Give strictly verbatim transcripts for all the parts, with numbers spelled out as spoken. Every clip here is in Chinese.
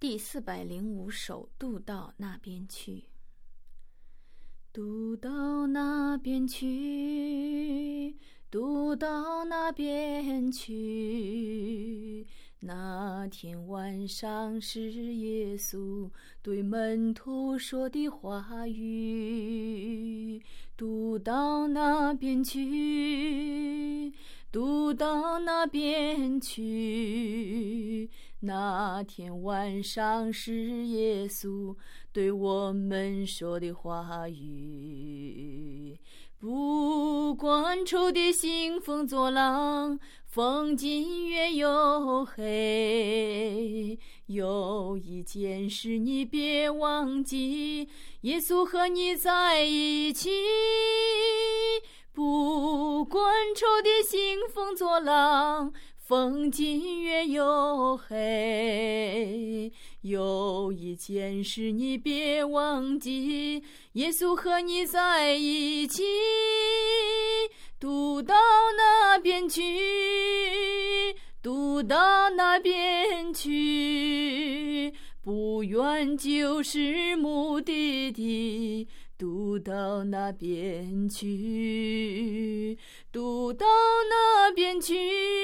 第四百零五首，渡到那边去。渡到那边去，渡到那边去。那天晚上是耶稣对门徒说的话语。渡到那边去，渡到那边去。那天晚上是耶稣对我们说的话语。不管仇敌兴风作浪，风劲越又黑，有一件事你别忘记，耶稣和你在一起。不管仇敌兴风作浪，风劲越又黑，有一件事你别忘记，耶稣和你在一起。渡到那边去，渡到那边去，不远就是目的地。渡到那边去，渡到那边去，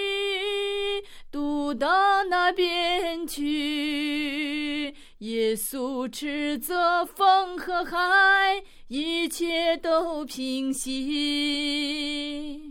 渡到那边去。耶稣斥责风和海，一切都平息。